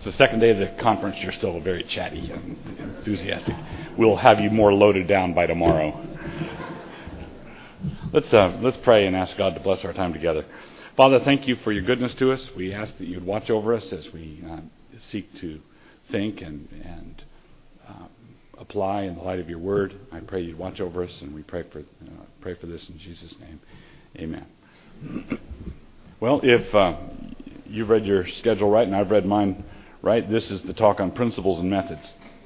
It's the second day of the conference. You're still very chatty and enthusiastic. We'll have you more loaded down by tomorrow. Let's pray and ask God to bless our time together. Father, thank you for your goodness to us. We ask that you'd watch over us as we seek to think and apply in the light of your word. I pray you'd watch over us, and we pray for this in Jesus' name. Amen. Well, if you've read your schedule right and I've read mine right, this is the talk on principles and methods.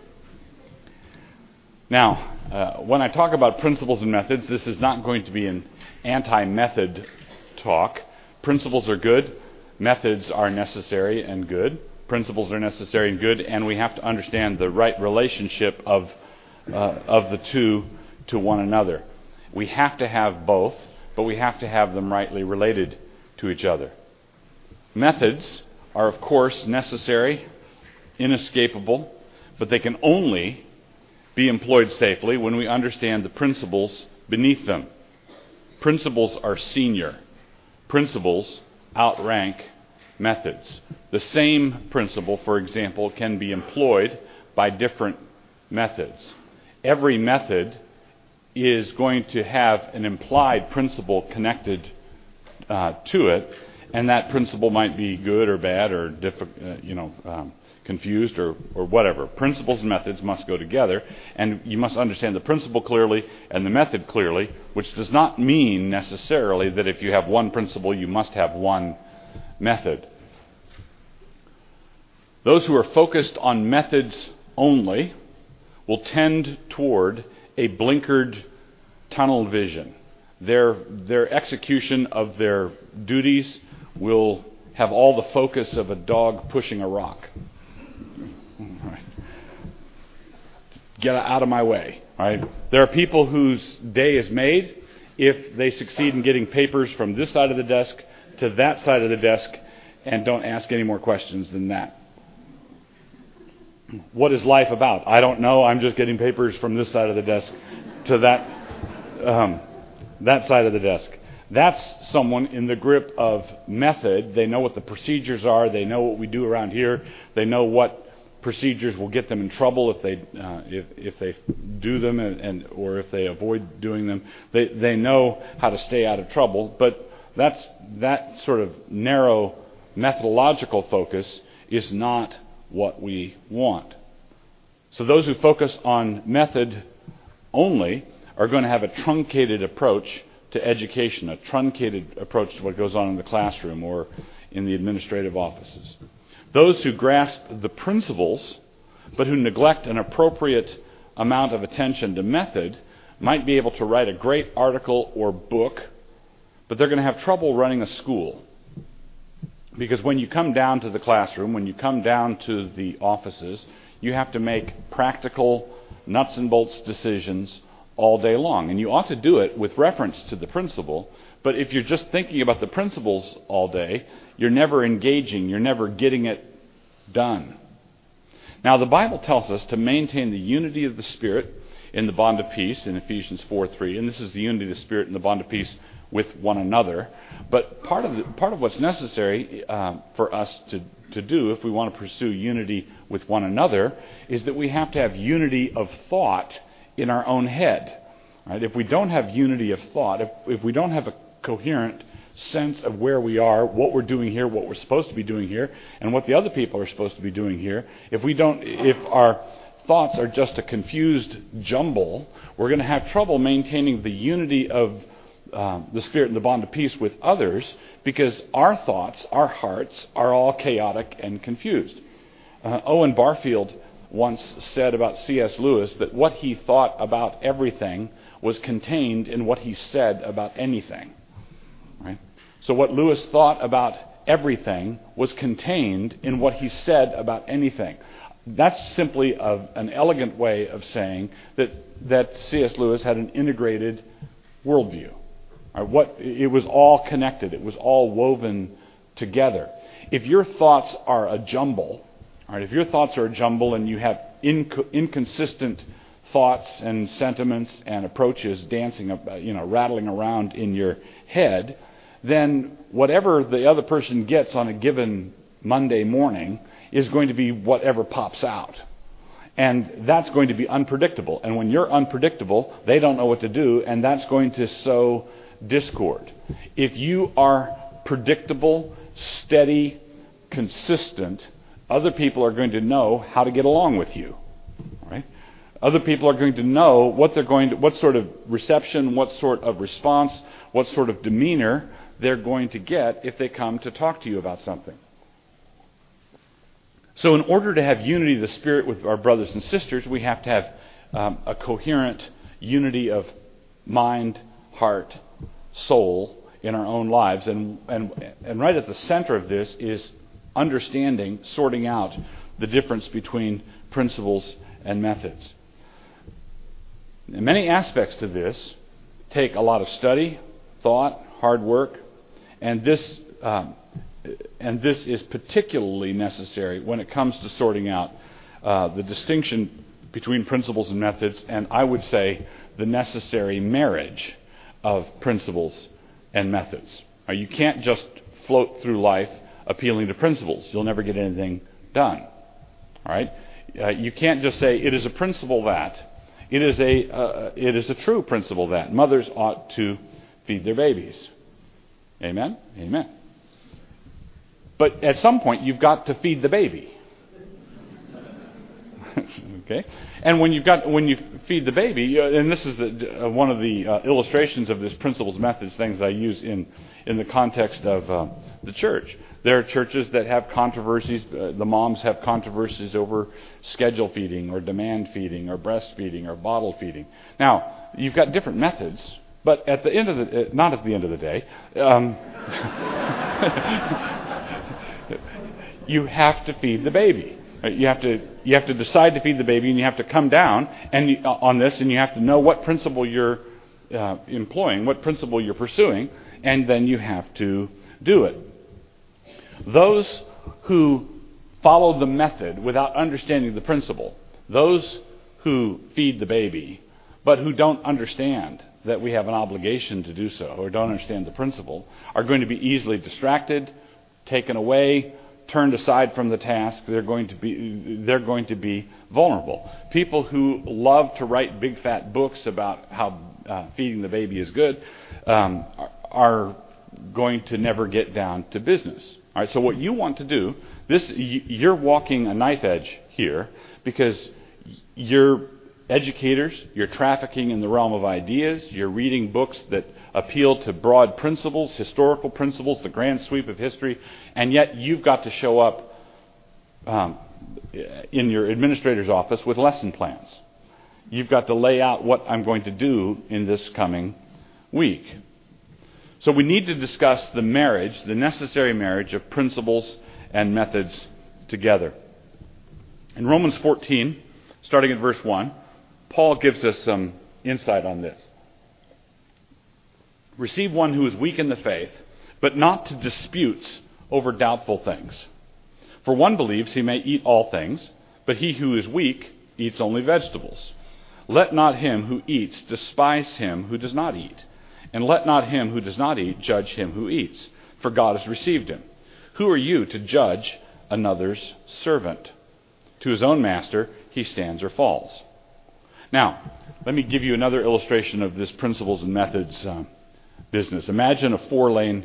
Now, when I talk about principles and methods, this is not going to be an anti-method talk. Principles are good. Methods are necessary and good. Principles are necessary and good, and we have to understand the right relationship of the two to one another. We have to have both, but we have to have them rightly related to each other. Methods are, of course, necessary, inescapable, but they can only be employed safely when we understand the principles beneath them. Principles are senior. Principles outrank methods. The same principle, for example, can be employed by different methods. Every method is going to have an implied principle connected to it, and that principle might be good or bad or confused or whatever. Principles and methods must go together, and you must understand the principle clearly and the method clearly, which does not mean necessarily that if you have one principle, you must have one method. Those who are focused on methods only will tend toward a blinkered tunnel vision. Their execution of their duties will have all the focus of a dog pushing a rock. Right. Get out of my way. Right? There are people whose day is made if they succeed in getting papers from this side of the desk to that side of the desk and don't ask any more questions than that. What is life about? I don't know. I'm just getting papers from this side of the desk to that side of the desk. That's someone in the grip of method. They know what the procedures are. They know what we do around here. They know what procedures will get them in trouble if they do them or if they avoid doing them. They know how to stay out of trouble. But that sort of narrow methodological focus is not what we want. So those who focus on method only are going to have a truncated approach to education, a truncated approach to what goes on in the classroom or in the administrative offices. Those who grasp the principles but who neglect an appropriate amount of attention to method might be able to write a great article or book, but they're going to have trouble running a school. Because when you come down to the classroom, when you come down to the offices, you have to make practical, nuts and bolts decisions all day long. And you ought to do it with reference to the principle, but if you're just thinking about the principles all day, you're never engaging, you're never getting it done. Now, the Bible tells us to maintain the unity of the Spirit in the bond of peace in Ephesians 4:3, and this is the unity of the Spirit in the bond of peace with one another. But part of what's necessary for us to do if we want to pursue unity with one another is that we have to have unity of thought in our own head. Right? If we don't have unity of thought, if we don't have a coherent sense of where we are, what we're doing here, what we're supposed to be doing here, and what the other people are supposed to be doing here, if our thoughts are just a confused jumble, we're going to have trouble maintaining the unity of the Spirit and the bond of peace with others, because our thoughts, our hearts, are all chaotic and confused. Owen Barfield once said about C.S. Lewis that what he thought about everything was contained in what he said about anything. Right? So what Lewis thought about everything was contained in what he said about anything. That's simply an elegant way of saying that C.S. Lewis had an integrated worldview. It was all connected. It was all woven together. If your thoughts are a jumble, if your thoughts are a jumble and you have inconsistent thoughts and sentiments and approaches dancing, rattling around in your head, then whatever the other person gets on a given Monday morning is going to be whatever pops out. And that's going to be unpredictable. And when you're unpredictable, they don't know what to do, and that's going to sow discord. If you are predictable, steady, consistent, other people are going to know how to get along with you. Right? Other people are going to know what sort of reception, what sort of response, what sort of demeanor they're going to get if they come to talk to you about something. So in order to have unity of the Spirit with our brothers and sisters, we have to have a coherent unity of mind, heart, soul in our own lives. And right at the center of this is understanding, sorting out the difference between principles and methods. And many aspects to this take a lot of study, thought, hard work, and this is particularly necessary when it comes to sorting out the distinction between principles and methods, and I would say the necessary marriage of principles and methods. Now, you can't just float through life appealing to principles. You'll never get anything done. All right? You can't just say, it is a principle that. It is a true principle that mothers ought to feed their babies. Amen? Amen. But at some point, you've got to feed the baby. Okay? And when you feed the baby, and this is one of the illustrations of this principles, methods, things I use in the context of the church. There are churches that have controversies. The moms have controversies over schedule feeding or demand feeding or breastfeeding or bottle feeding. Now, you've got different methods, but at the end of the not at the end of the day, you have to feed the baby. You have to decide to feed the baby, and you have to come down on this, and you have to know what principle you're employing, what principle you're pursuing, and then you have to do it. Those who follow the method without understanding the principle, those who feed the baby, but who don't understand that we have an obligation to do so, or don't understand the principle, are going to be easily distracted, taken away, turned aside from the task. They're going to be vulnerable. People who love to write big fat books about how feeding the baby is good are going to never get down to business. All right. So what you want to do, you're walking a knife edge here, because you're educators, you're trafficking in the realm of ideas, you're reading books that appeal to broad principles, historical principles, the grand sweep of history, and yet you've got to show up in your administrator's office with lesson plans. You've got to lay out what I'm going to do in this coming week. So we need to discuss the necessary marriage of principles and methods together. In Romans 14, starting at verse 1, Paul gives us some insight on this. Receive one who is weak in the faith, but not to disputes over doubtful things. For one believes he may eat all things, but he who is weak eats only vegetables. Let not him who eats despise him who does not eat, and let not him who does not eat judge him who eats, for God has received him. Who are you to judge another's servant? To his own master he stands or falls. Now, let me give you another illustration of this principles and methods business. Imagine a four lanes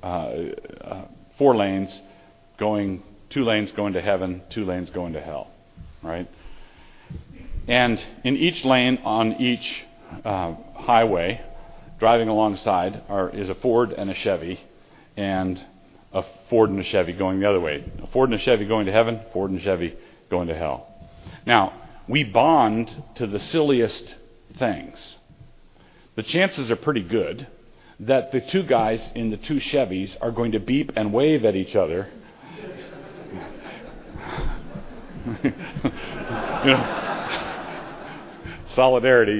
going, 2 lanes going to heaven, 2 lanes going to hell, right? And in each lane on each highway, driving alongside is a Ford and a Chevy, and a Ford and a Chevy going the other way. A Ford and a Chevy going to heaven, Ford and a Chevy going to hell. Now, we bond to the silliest things. The chances are pretty good that the 2 guys in the 2 Chevys are going to beep and wave at each other. Solidarity,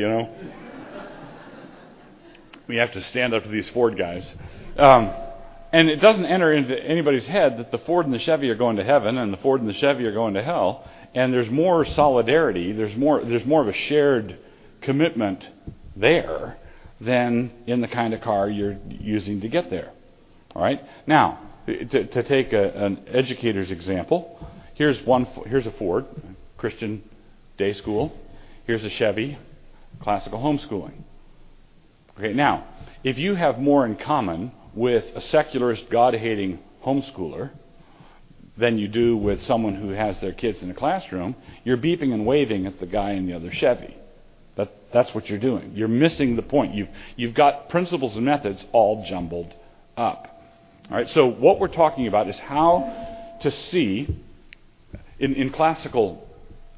We have to stand up to these Ford guys. And it doesn't enter into anybody's head that the Ford and the Chevy are going to heaven and the Ford and the Chevy are going to hell. And there's more solidarity, there's more of a shared commitment there than in the kind of car you're using to get there. All right? Now, to take an educator's example, here's a Ford, Christian day school. Here's a Chevy, classical homeschooling. Okay, now, if you have more in common with a secularist, God-hating homeschooler than you do with someone who has their kids in a classroom, you're beeping and waving at the guy in the other Chevy. That's what you're doing. You're missing the point. You've got principles and methods all jumbled up. All right. So what we're talking about is how to see in classical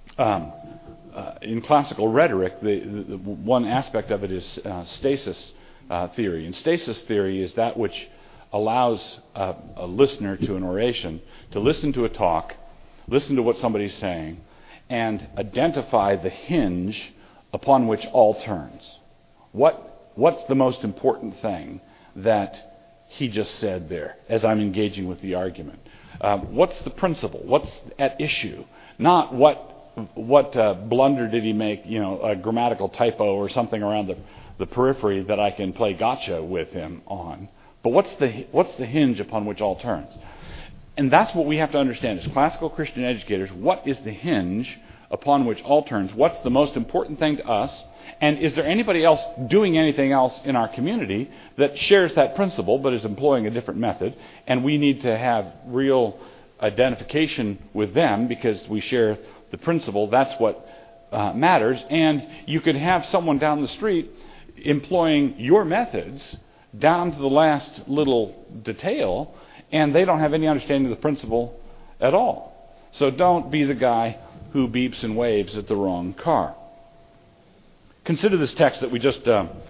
rhetoric. The one aspect of it is stasis theory, and stasis theory is that which allows a listener to an oration to listen to a talk, listen to what somebody's saying, and identify the hinge upon which all turns. What's the most important thing that he just said there as I'm engaging with the argument? What's the principle? What's at issue? Not what blunder did he make, a grammatical typo or something around the periphery that I can play gotcha with him on. But what's the hinge upon which all turns? And that's what we have to understand as classical Christian educators. What is the hinge upon which all turns? What's the most important thing to us? And is there anybody else doing anything else in our community that shares that principle but is employing a different method? And we need to have real identification with them because we share the principle. That's what matters. And you could have someone down the street employing your methods down to the last little detail, and they don't have any understanding of the principle at all. So don't be the guy who beeps and waves at the wrong car. Consider this text that we just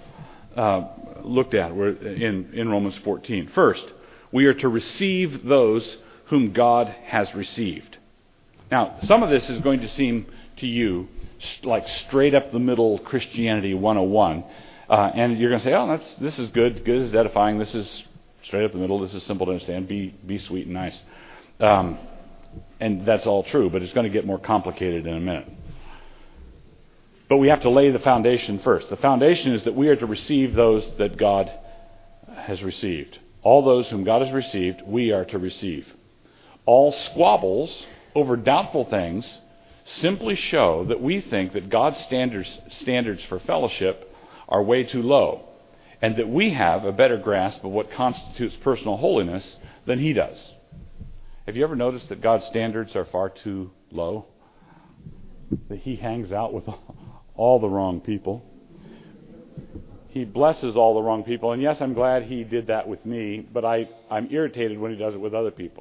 looked at. We're in Romans 14. First, we are to receive those whom God has received. Now, some of this is going to seem to you like straight up the middle Christianity 101. And you're going to say, oh, this is good. Good is edifying. This is straight up the middle. This is simple to understand. Be sweet and nice. And that's all true, but it's going to get more complicated in a minute. But we have to lay the foundation first. The foundation is that we are to receive those that God has received. All those whom God has received, we are to receive. All squabbles over doubtful things simply show that we think that God's standards for fellowship are way too low, and that we have a better grasp of what constitutes personal holiness than He does. Have you ever noticed that God's standards are far too low? That He hangs out with all the wrong people. He blesses all the wrong people. And yes, I'm glad He did that with me, but I'm irritated when He does it with other people.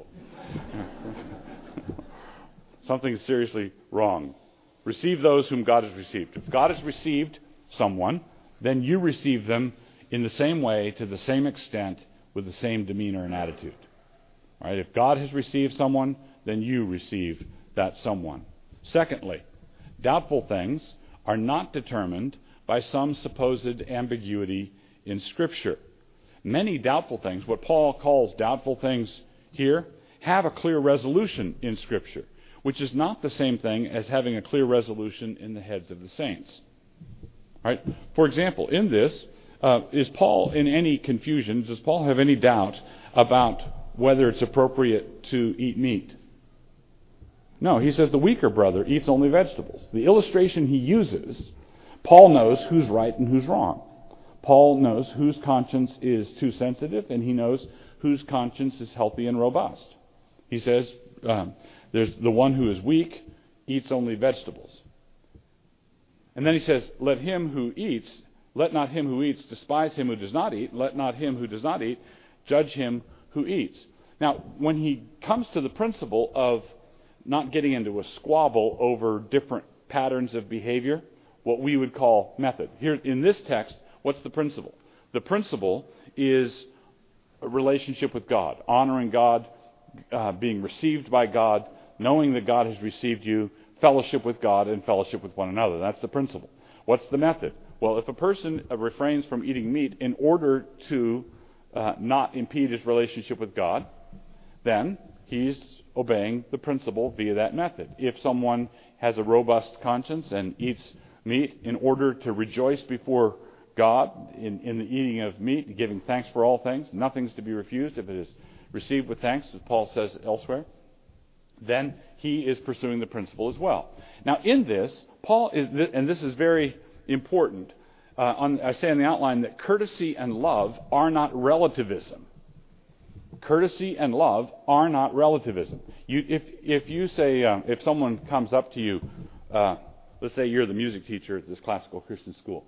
Something's seriously wrong. Receive those whom God has received. If God has received someone, then you receive them in the same way, to the same extent, with the same demeanor and attitude. All right? If God has received someone, then you receive that someone. Secondly, doubtful things are not determined by some supposed ambiguity in Scripture. Many doubtful things, what Paul calls doubtful things here, have a clear resolution in Scripture, which is not the same thing as having a clear resolution in the heads of the saints. All right? For example, in this, is Paul in any confusion? Does Paul have any doubt about whether it's appropriate to eat meat? No, he says the weaker brother eats only vegetables. The illustration he uses, Paul knows who's right and who's wrong. Paul knows whose conscience is too sensitive, and he knows whose conscience is healthy and robust. He says there's the one who is weak eats only vegetables. And then he says, let not him who eats despise him who does not eat. Let not him who does not eat judge him who eats. Now, when he comes to the principle of not getting into a squabble over different patterns of behavior, what we would call method. Here in this text, what's the principle? The principle is a relationship with God, honoring God, being received by God, knowing that God has received you, fellowship with God, and fellowship with one another. That's the principle. What's the method? Well, if a person refrains from eating meat in order to not impede his relationship with God, then he's obeying the principle via that method. If someone has a robust conscience and eats meat in order to rejoice before God in the eating of meat, giving thanks for all things, nothing's to be refused if it is received with thanks, as Paul says elsewhere, then he is pursuing the principle as well. Now in this, Paul is, and this is very important, I say in the outline that courtesy and love are not relativism. Courtesy and love are not relativism. If you say, if someone comes up to you, let's say you're the music teacher at this classical Christian school,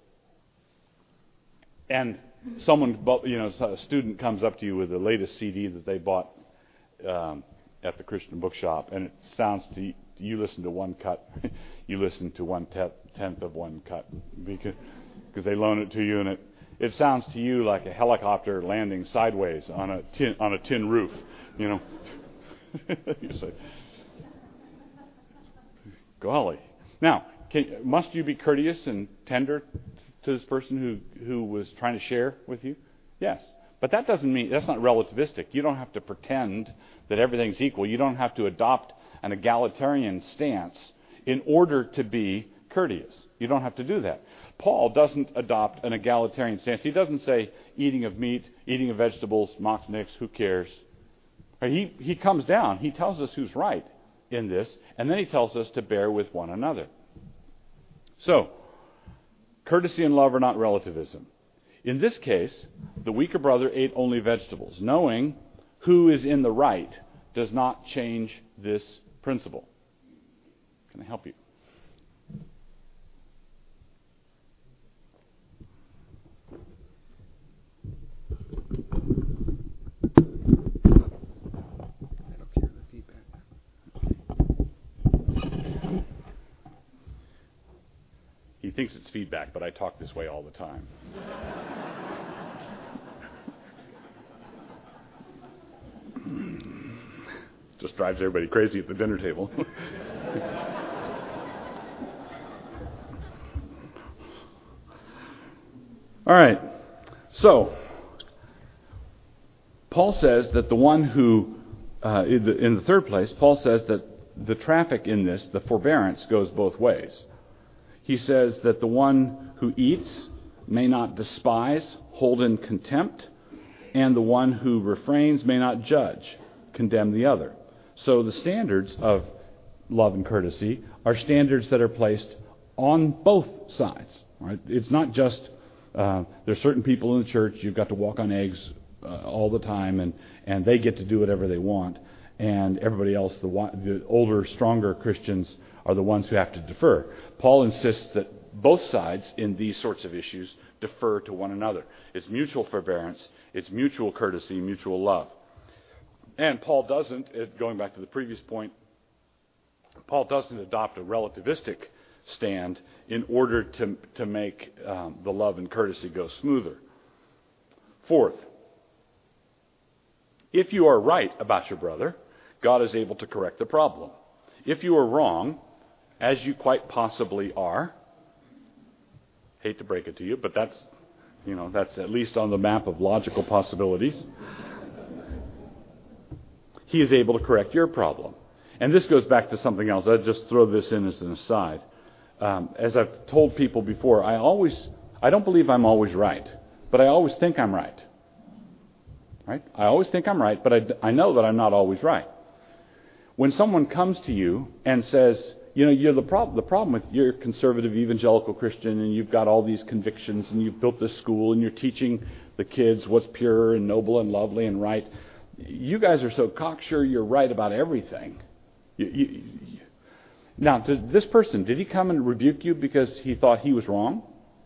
and a student comes up to you with the latest CD that they bought at the Christian bookshop, and it sounds to you listen to one cut, you listen to 1/10 of one cut because they loan it to you, and it sounds to you like a helicopter landing sideways on a tin roof, You say, golly. Now, must you be courteous and tender to this person who was trying to share with you? Yes. But that doesn't mean, that's not relativistic. You don't have to pretend that everything's equal. You don't have to adopt an egalitarian stance in order to be courteous. You don't have to do that. Paul doesn't adopt an egalitarian stance. He doesn't say eating of meat, eating of vegetables, mox nix, who cares? He comes down. He tells us who's right in this, and then he tells us to bear with one another. So, courtesy and love are not relativism. In this case, the weaker brother ate only vegetables. Knowing who is in the right does not change this principle. Can I help you? He thinks it's feedback, but I talk this way all the time. Just drives everybody crazy at the dinner table. All right. So, Paul says that the one who, in the third place, Paul says that the traffic in this, the forbearance, goes both ways. He says that the one who eats may not despise, hold in contempt, and the one who refrains may not judge, condemn the other. So the standards of love and courtesy are standards that are placed on both sides. Right? It's not just, there's certain people in the church, you've got to walk on eggs all the time, and they get to do whatever they want, and everybody else, the older, stronger Christians, are the ones who have to defer. Paul insists that both sides in these sorts of issues defer to one another. It's mutual forbearance, it's mutual courtesy, mutual love. And Paul doesn't, going back to the previous point, Paul doesn't adopt a relativistic stand in order to make the love and courtesy go smoother. Fourth, if you are right about your brother, God is able to correct the problem. If you are wrong, as you quite possibly are, hate to break it to you, but that's at least on the map of logical possibilities, He is able to correct your problem. And this goes back to something else. I'll just throw this in as an aside. As I've told people before, I don't believe I'm always right, but I always think I'm right. Right? I always think I'm right, but I know that I'm not always right. When someone comes to you and says, you're the problem with you're a conservative evangelical Christian and you've got all these convictions and you've built this school and you're teaching the kids what's pure and noble and lovely and right. You guys are so cocksure you're right about everything. Now, this person, did he come and rebuke you because he thought he was wrong?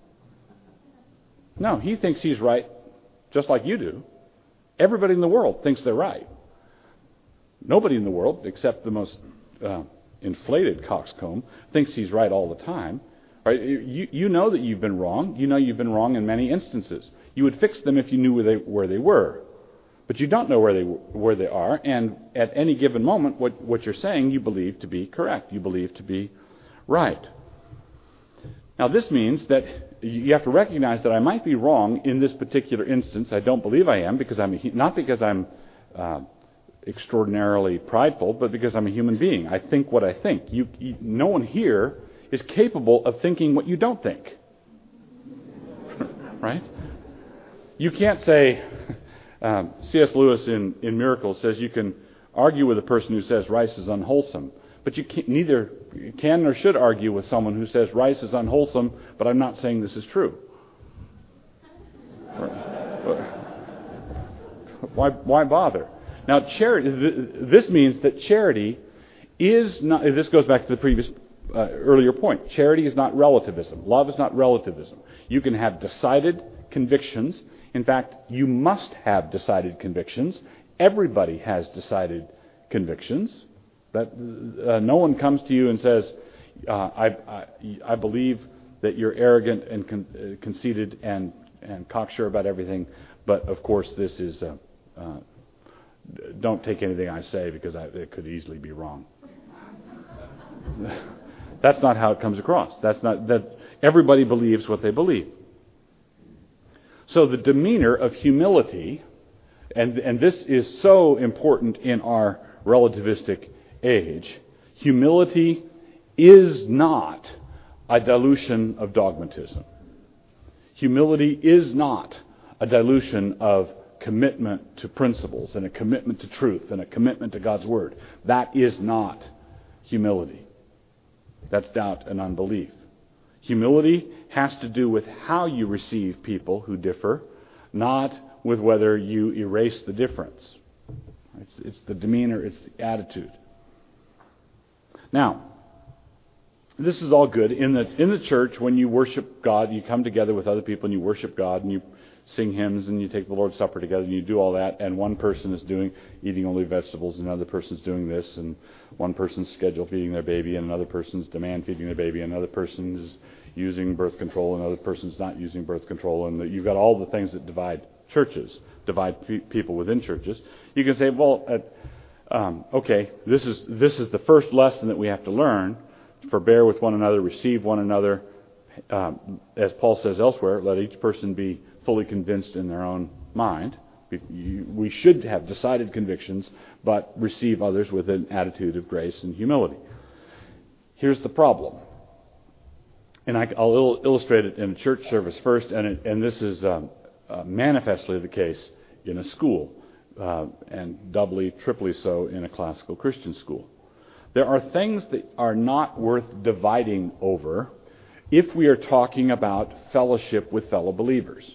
No, he thinks he's right just like you do. Everybody in the world thinks they're right. Nobody in the world, except the most inflated coxcomb, thinks he's right all the time. Right? You know that you've been wrong. You know you've been wrong in many instances. You would fix them if you knew where they were. But you don't know where they are, and at any given moment, what you're saying you believe to be correct. You believe to be right. Now this means that you have to recognize that I might be wrong in this particular instance. I don't believe I am, not because I'm extraordinarily prideful, but because I'm a human being. I think what I think. No one here is capable of thinking what you don't think. Right? You can't say, C.S. Lewis in Miracles says you can argue with a person who says rice is unwholesome, but you neither can nor should argue with someone who says rice is unwholesome, but I'm not saying this is true. Why bother? Now, charity. This means that charity is not. This goes back to the previous earlier point. Charity is not relativism. Love is not relativism. You can have decided convictions. In fact, you must have decided convictions. Everybody has decided convictions. That no one comes to you and says, "I believe that you're arrogant and conceited and cocksure about everything." But of course, this is. Don't take anything I say because it could easily be wrong. That's not how it comes across. That's not that everybody believes what they believe. So the demeanor of humility, and this is so important in our relativistic age, humility is not a dilution of dogmatism. Humility is not a dilution of commitment to principles and a commitment to truth and a commitment to God's Word. That is not humility. That's doubt and unbelief. Humility has to do with how you receive people who differ, not with whether you erase the difference. It's the demeanor, it's the attitude. Now, this is all good. In the church, when you worship God, you come together with other people and you worship God and you sing hymns and you take the Lord's Supper together and you do all that, and one person is eating only vegetables and another person's doing this, and one person's schedule feeding their baby and another person's demand feeding their baby, and another person is using birth control and another person's not using birth control, and you've got all the things that divide churches, people within churches. You can say, well, okay, this is the first lesson that we have to learn: forbear with one another, receive one another. As Paul says elsewhere, let each person be fully convinced in their own mind. We should have decided convictions, but receive others with an attitude of grace and humility. Here's the problem, and I'll illustrate it in a church service first, and this is manifestly the case in a school, and doubly, triply so in a classical Christian school. There are things that are not worth dividing over if we are talking about fellowship with fellow believers.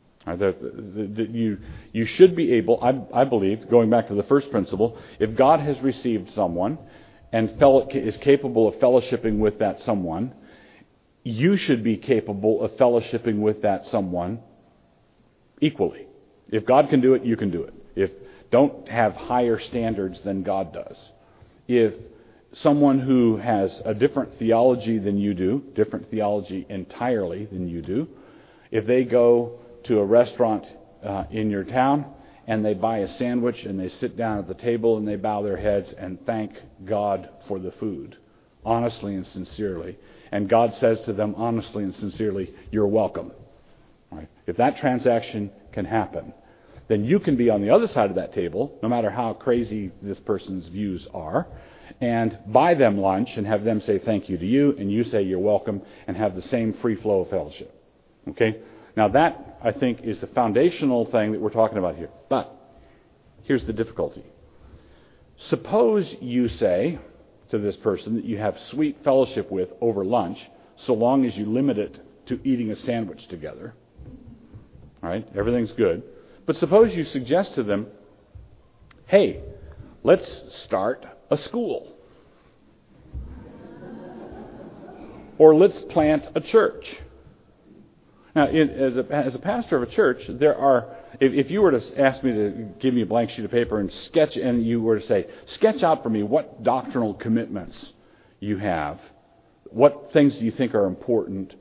You should be able, I believe, going back to the first principle, if God has received someone and is capable of fellowshipping with that someone, you should be capable of fellowshipping with that someone equally. If God can do it, you can do it. Don't have higher standards than God does. If someone who has a different theology than you do, different theology entirely than you do, if they go to a restaurant in your town and they buy a sandwich and they sit down at the table and they bow their heads and thank God for the food, honestly and sincerely, and God says to them honestly and sincerely, "You're welcome." Right? If that transaction can happen, then you can be on the other side of that table, no matter how crazy this person's views are, and buy them lunch and have them say thank you to you, and you say you're welcome, and have the same free flow of fellowship. Okay? Now that, I think, is the foundational thing that we're talking about here. But here's the difficulty. Suppose you say to this person that you have sweet fellowship with over lunch, so long as you limit it to eating a sandwich together. All right? Everything's good. But suppose you suggest to them, hey, let's start a school. Or let's plant a church. Now, as a pastor of a church, there are, if you were to ask me to give me a blank sheet of paper and sketch, and you were to say, sketch out for me what doctrinal commitments you have, what things do you think are important,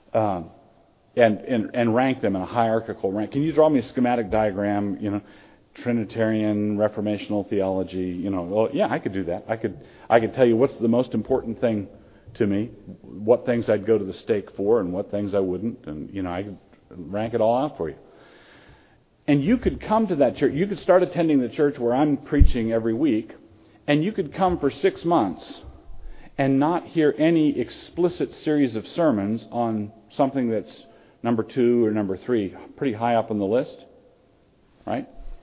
and rank them in a hierarchical rank. Can you draw me a schematic diagram, Trinitarian, Reformational theology, well, yeah, I could do that. I could tell you what's the most important thing to me, what things I'd go to the stake for and what things I wouldn't, and I could rank it all out for you. And you could come to that church, you could start attending the church where I'm preaching every week, and you could come for 6 months and not hear any explicit series of sermons on something that's number 2 or number 3, pretty high up on the list, right?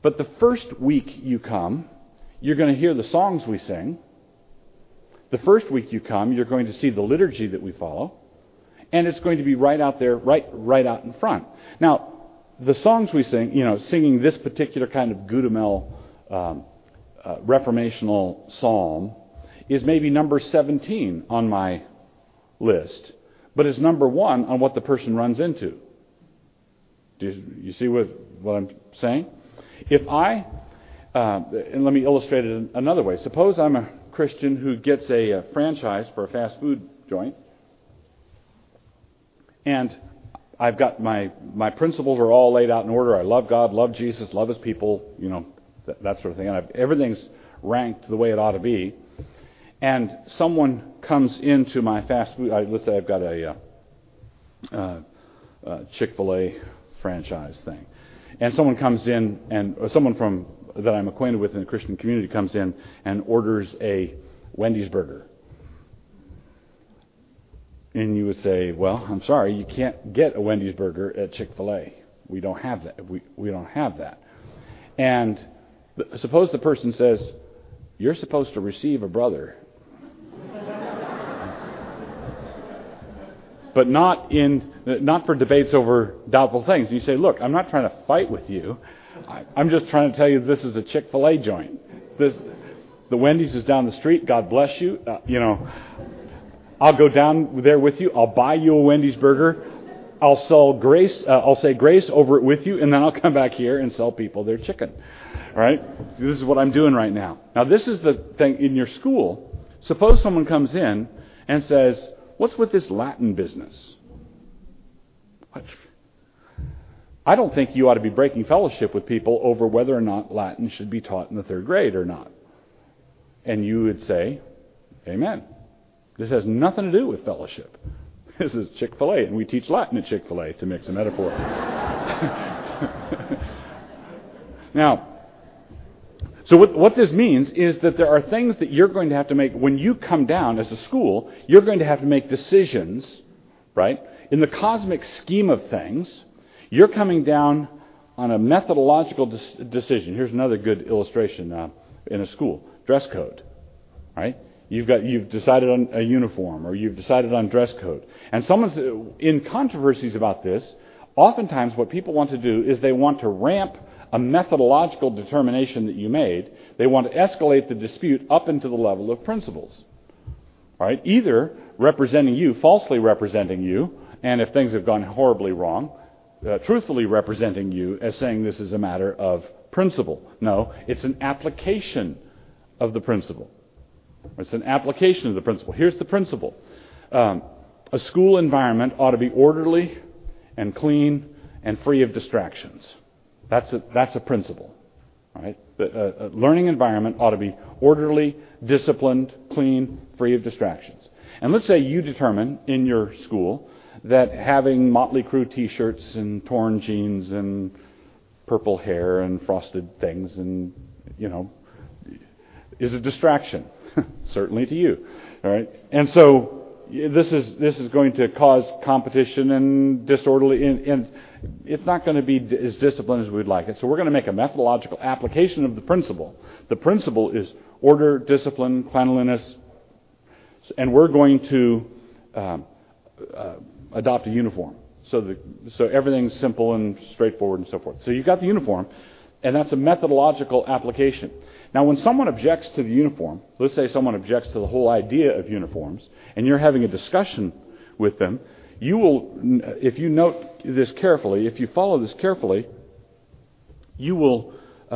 But the first week you come, you're going to hear the songs we sing. The first week you come, you're going to see the liturgy that we follow. And it's going to be right out there, right out in front. Now, the songs we sing, singing this particular kind of Gudamel reformational psalm is maybe number 17 on my list, but is number 1 on what the person runs into. Do you see what I'm saying? If and let me illustrate it another way. Suppose I'm a Christian who gets a franchise for a fast food joint, and I've got my principles are all laid out in order. I love God, love Jesus, love His people, that sort of thing. And everything's ranked the way it ought to be. And someone comes into my fast food. Let's say I've got a Chick-fil-A franchise thing, and someone comes in, or someone that I'm acquainted with in the Christian community comes in and orders a Wendy's burger. And you would say, well, I'm sorry, you can't get a Wendy's burger at Chick-fil-A. We don't have that. We don't have that. And suppose the person says, you're supposed to receive a brother. But not for debates over doubtful things. And you say, look, I'm not trying to fight with you. I'm just trying to tell you this is a Chick-fil-A joint. The Wendy's is down the street. God bless you. I'll go down there with you. I'll buy you a Wendy's burger. I'll sell grace. I'll say grace over it with you, and then I'll come back here and sell people their chicken. All right? This is what I'm doing right now. Now, this is the thing in your school. Suppose someone comes in and says, what's with this Latin business? What? I don't think you ought to be breaking fellowship with people over whether or not Latin should be taught in the 3rd grade or not. And you would say, amen. This has nothing to do with fellowship. This is Chick-fil-A, and we teach Latin at Chick-fil-A, to mix a metaphor. Now, so what this means is that there are things that you're going to have to make. When you come down as a school, you're going to have to make decisions, right? In the cosmic scheme of things, you're coming down on a methodological decision. Here's another good illustration in a school. Dress code, right? You've decided on a uniform, or you've decided on dress code. And someone's in controversies about this. Oftentimes what people want to do is they want to ramp a methodological determination that you made. They want to escalate the dispute up into the level of principles. Right? Either representing you, falsely representing you, and if things have gone horribly wrong, truthfully representing you as saying this is a matter of principle. No, it's an application of the principle. It's an application of the principle. Here's the principle. A school environment ought to be orderly and clean and free of distractions. That's a principle. Right? A learning environment ought to be orderly, disciplined, clean, free of distractions. And let's say you determine in your school that having Motley Crue T-shirts and torn jeans and purple hair and frosted things and is a distraction. Certainly to you. All right? And so this is going to cause competition and disorderly, and it's not going to be as disciplined as we'd like it. So we're going to make a methodological application of the principle. The principle is order, discipline, cleanliness, and we're going to adopt a uniform. So everything's simple and straightforward and so forth. So you've got the uniform, and that's a methodological application. Now, when someone objects to the uniform, let's say someone objects to the whole idea of uniforms, and you're having a discussion with them, you will, if you note this carefully, if you follow this carefully, you will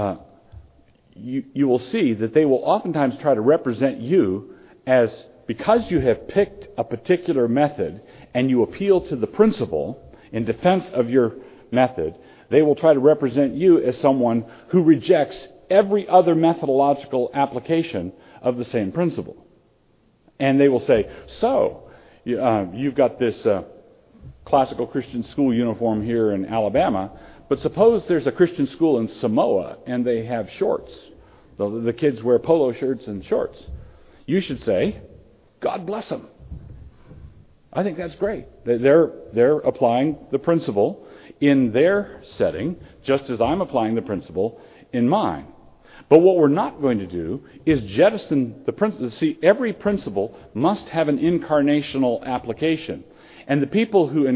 see that they will oftentimes try to represent you as, because you have picked a particular method and you appeal to the principle in defense of your method, they will try to represent you as someone who rejects every other methodological application of the same principle. And they will say, so, you've got this classical Christian school uniform here in Alabama, but suppose there's a Christian school in Samoa and they have shorts. The kids wear polo shirts and shorts. You should say, God bless them. I think that's great. They're applying the principle in their setting, just as I'm applying the principle in mind. But what we're not going to do is jettison the principle. See, every principle must have an incarnational application. And the people who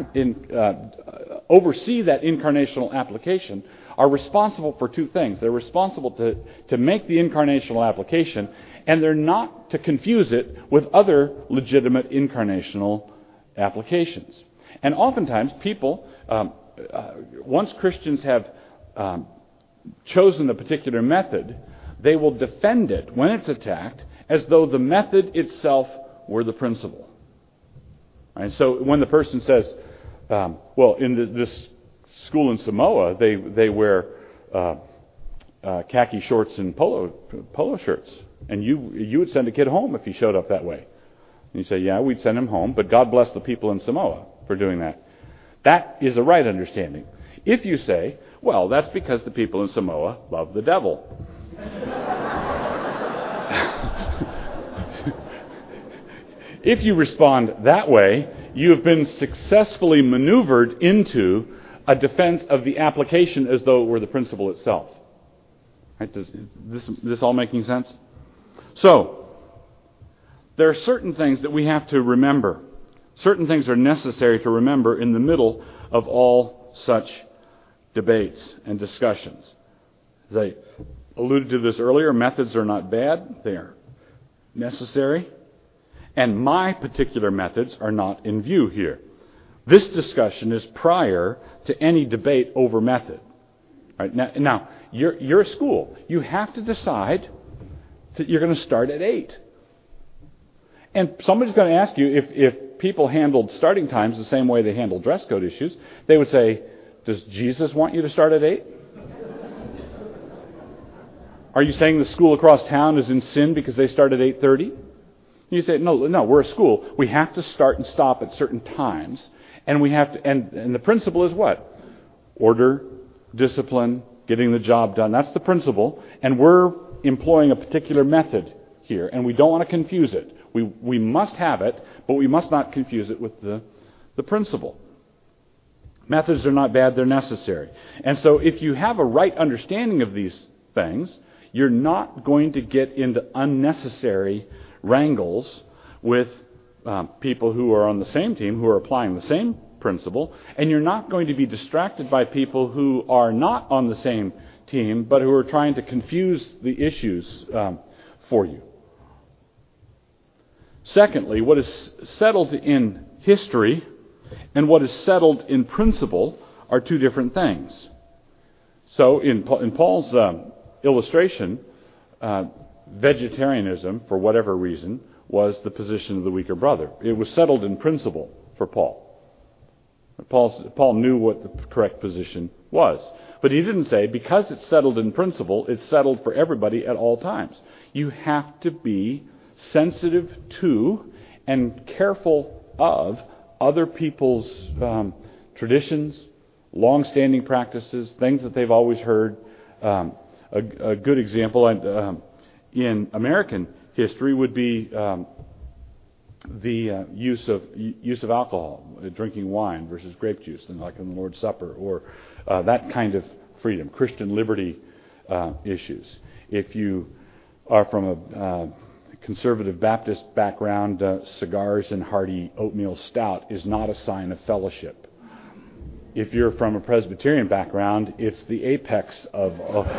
oversee that incarnational application are responsible for two things. They're responsible to make the incarnational application, and they're not to confuse it with other legitimate incarnational applications. And oftentimes people, once Christians have chosen a particular method, they will defend it when it's attacked as though the method itself were the principle. And so when the person says, well, in this school in Samoa, they wear khaki shorts and polo shirts, and you would send a kid home if he showed up that way. And you say, yeah, we'd send him home, but God bless the people in Samoa for doing that. That is a right understanding. If you say, well, that's because the people in Samoa love the devil. If you respond that way, you have been successfully maneuvered into a defense of the application as though it were the principle itself. Right? Does this all making sense? So, there are certain things that we have to remember. Certain things are necessary to remember in the middle of all such debates and discussions. As I alluded to this earlier, methods are not bad. They are necessary. And my particular methods are not in view here. This discussion is prior to any debate over method. Right? Now you're a school. You have to decide that you're going to start at 8. And somebody's going to ask you if people handled starting times the same way they handle dress code issues. They would say, does Jesus want you to start at 8? Are you saying the school across town is in sin because they start at 8:30? You say, no, we're a school. We have to start and stop at certain times. And we have to, and the principle is what? Order, discipline, getting the job done. That's the principle. And we're employing a particular method here. And we don't want to confuse it. We must have it, but we must not confuse it with the principle. Methods are not bad, they're necessary. And so if you have a right understanding of these things, you're not going to get into unnecessary wrangles with people who are on the same team, who are applying the same principle, and you're not going to be distracted by people who are not on the same team, but who are trying to confuse the issues for you. Secondly, what is settled in history and what is settled in principle are two different things. So in Paul's illustration, vegetarianism, for whatever reason, was the position of the weaker brother. It was settled in principle for Paul. Paul knew what the correct position was. But he didn't say, because it's settled in principle, it's settled for everybody at all times. You have to be sensitive to and careful of other people's traditions, long-standing practices, things that they've always heard. A good example in American history would be the use of alcohol, drinking wine versus grape juice, and like in the Lord's Supper, or that kind of freedom, Christian liberty issues. If you are from a conservative Baptist background, cigars and hearty oatmeal stout is not a sign of fellowship. If you're from a Presbyterian background, it's the apex of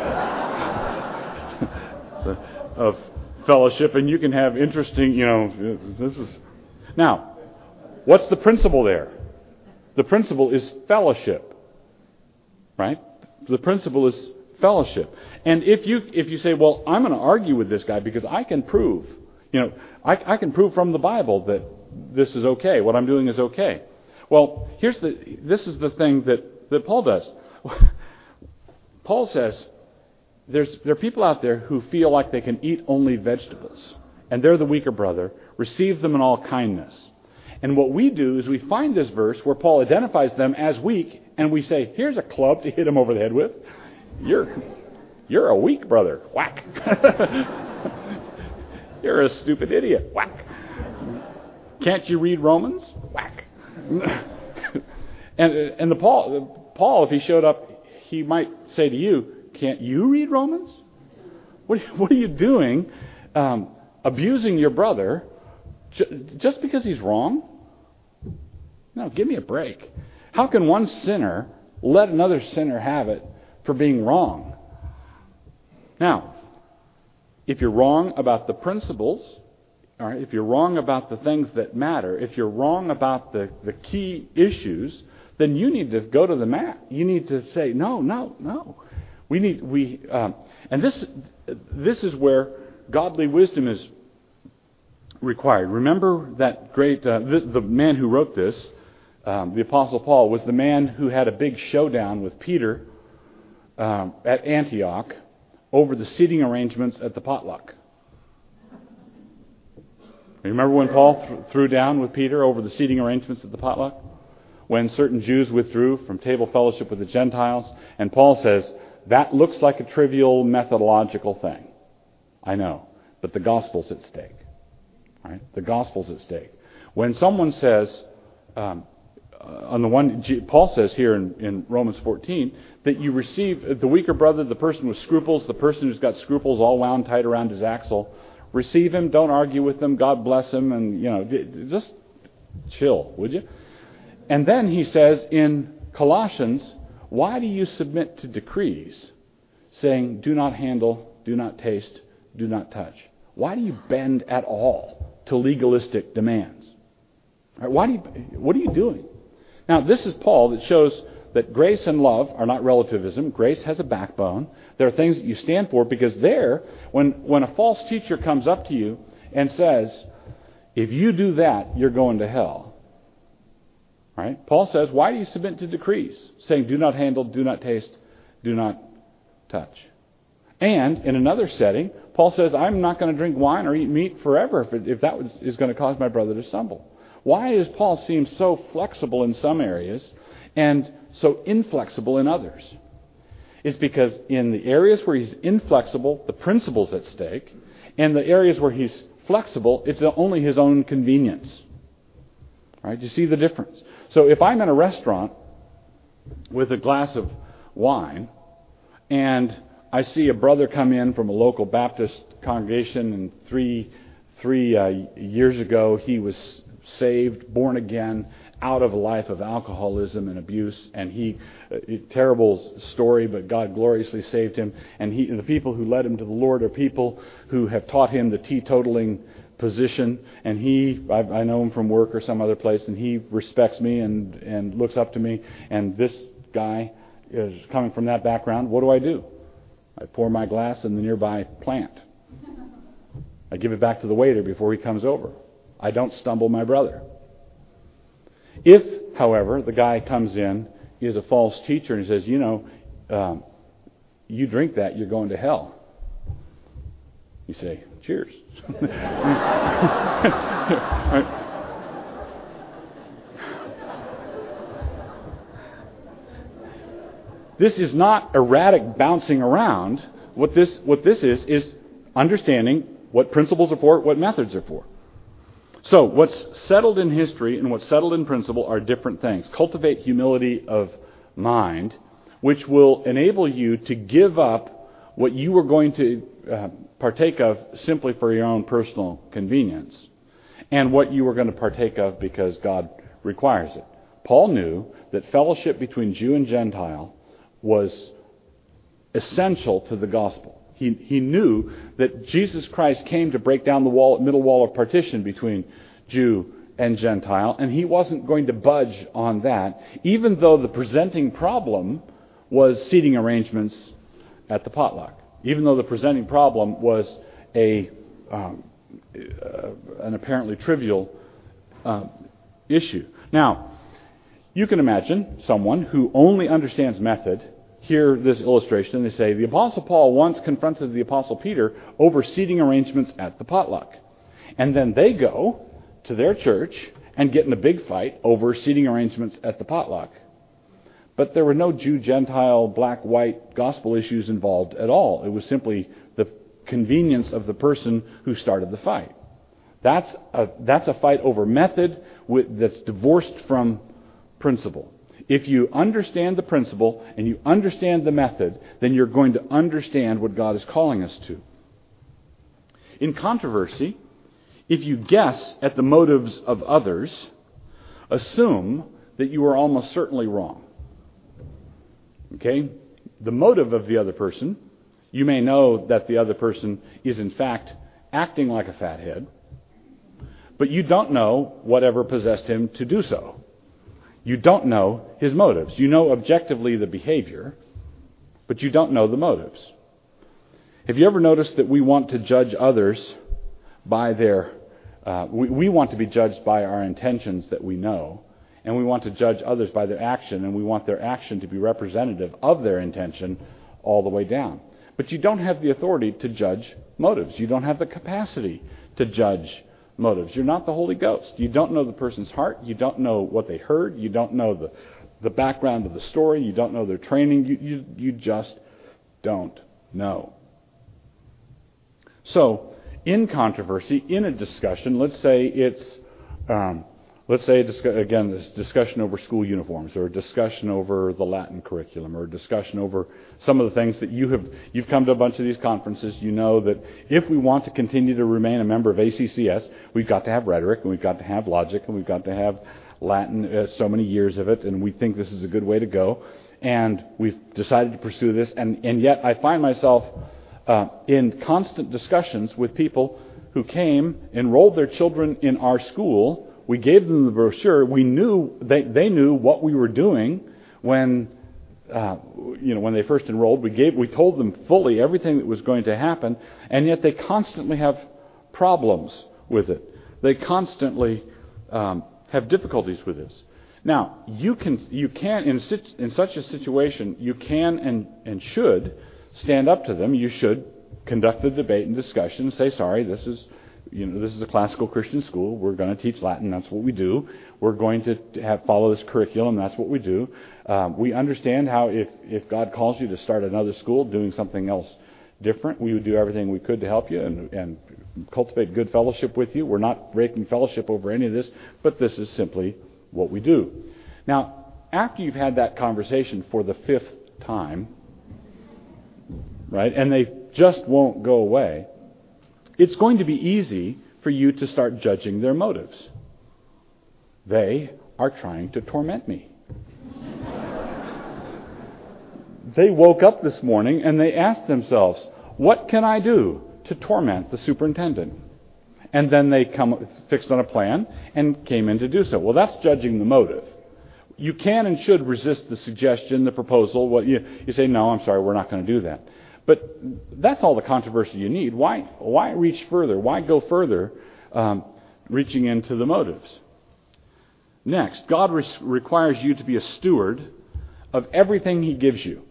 fellowship, and you can have interesting, this is... Now, what's the principle there? The principle is fellowship, right? The principle is fellowship. And if you say, well, I'm going to argue with this guy because I can prove, I can prove from the Bible that this is okay, what I'm doing is okay. Well, this is the thing that Paul does. Paul says, there are people out there who feel like they can eat only vegetables, and they're the weaker brother. Receive them in all kindness. And what we do is we find this verse where Paul identifies them as weak, and we say, here's a club to hit them over the head with. You're a weak brother. Whack. You're a stupid idiot. Whack. Can't you read Romans? Whack. And Paul, if he showed up, he might say to you, Can't you read Romans? What are you doing abusing your brother just because he's wrong? No, give me a break. How can one sinner let another sinner have it for being wrong? Now, if you're wrong about the principles, all right, if you're wrong about the things that matter, if you're wrong about the key issues, then you need to go to the mat. You need to say, no. And this is where godly wisdom is required. Remember that great, the man who wrote this, the Apostle Paul, was the man who had a big showdown with Peter at Antioch over the seating arrangements at the potluck. Remember when Paul threw down with Peter over the seating arrangements at the potluck? When certain Jews withdrew from table fellowship with the Gentiles, and Paul says, that looks like a trivial methodological thing. I know, but the gospel's at stake. Right? The gospel's at stake. When someone says, Paul says here in Romans 14, that you receive the weaker brother, the person with scruples, the person who's got scruples all wound tight around his axle, receive him, don't argue with him, God bless him, and just chill, would you? And then he says in Colossians, why do you submit to decrees, saying, do not handle, do not taste, do not touch? Why do you bend at all to legalistic demands? Right, what are you doing? Now, this is Paul that shows that grace and love are not relativism. Grace has a backbone. There are things that you stand for, because when a false teacher comes up to you and says, if you do that, you're going to hell. Right? Paul says, why do you submit to decrees, saying, do not handle, do not taste, do not touch? And in another setting, Paul says, I'm not going to drink wine or eat meat forever if that is going to cause my brother to stumble. Why does Paul seem so flexible in some areas and so inflexible in others? It's because in the areas where he's inflexible, the principle's at stake. And the areas where he's flexible, it's only his own convenience. Right? Do you see the difference? So if I'm in a restaurant with a glass of wine and I see a brother come in from a local Baptist congregation, and three years ago he was saved, born again, out of a life of alcoholism and abuse, and terrible story, but God gloriously saved him, and the people who led him to the Lord are people who have taught him the teetotaling position, and I know him from work or some other place, and he respects me and looks up to me, and this guy is coming from that background. What do? I pour my glass in the nearby plant. I give it back to the waiter before he comes over. I don't stumble my brother. If, however, the guy comes in, he is a false teacher, and he says, you drink that, you're going to hell. You say, cheers. Right. This is not erratic bouncing around. What this is understanding what principles are for, what methods are for. So what's settled in history and what's settled in principle are different things. Cultivate humility of mind, which will enable you to give up what you were going to partake of simply for your own personal convenience, and what you were going to partake of because God requires it. Paul knew that fellowship between Jew and Gentile was essential to the gospel. He knew that Jesus Christ came to break down the middle wall of partition between Jew and Gentile, and he wasn't going to budge on that, even though the presenting problem was seating arrangements at the potluck. Even though the presenting problem was an apparently trivial issue. Now, you can imagine someone who only understands method hear this illustration and they say, the Apostle Paul once confronted the Apostle Peter over seating arrangements at the potluck. And then they go to their church and get in a big fight over seating arrangements at the potluck. But there were no Jew, Gentile, black, white gospel issues involved at all. It was simply the convenience of the person who started the fight. That's a fight over method that's divorced from principle. If you understand the principle and you understand the method, then you're going to understand what God is calling us to. In controversy, if you guess at the motives of others, assume that you are almost certainly wrong. Okay? The motive of the other person, you may know that the other person is in fact acting like a fathead, but you don't know whatever possessed him to do so. You don't know his motives. You know objectively the behavior, but you don't know the motives. Have you ever noticed that we want to judge others by their... we want to be judged by our intentions that we know, and we want to judge others by their action, and we want their action to be representative of their intention all the way down. But you don't have the authority to judge motives. You don't have the capacity to judge motives. You're not the Holy Ghost. You don't know the person's heart. You don't know what they heard. You don't know the background of the story. You don't know their training. You just don't know. So, in controversy, in a discussion, let's say it's this discussion over school uniforms, or a discussion over the Latin curriculum, or a discussion over some of the things that you've come to a bunch of these conferences. You know that if we want to continue to remain a member of ACCS, we've got to have rhetoric, and we've got to have logic, and we've got to have Latin, so many years of it, and we think this is a good way to go, and we've decided to pursue this, and yet I find myself in constant discussions with people who came, enrolled their children in our school. We gave them the brochure. We knew they knew what we were doing when when they first enrolled. We told them fully everything that was going to happen, and yet they constantly have problems with it. They constantly have difficulties with this. Now, you can in such a situation, you can and should stand up to them. You should conduct the debate and discussion and say, sorry, this is a classical Christian school. We're going to teach Latin. That's what we do. We're going to follow this curriculum. That's what we do. We understand how if God calls you to start another school doing something else different, we would do everything we could to help you and cultivate good fellowship with you. We're not breaking fellowship over any of this, but this is simply what we do. Now, after you've had that conversation for the 5th time, right, and they just won't go away, it's going to be easy for you to start judging their motives. They are trying to torment me. They woke up this morning and they asked themselves, what can I do to torment the superintendent? And then they fixed on a plan and came in to do so. Well, that's judging the motive. You can and should resist the suggestion, the proposal. You say, no, I'm sorry, we're not going to do that. But that's all the controversy you need. Why reach further? Why go further reaching into the motives? Next, God requires you to be a steward of everything He gives you.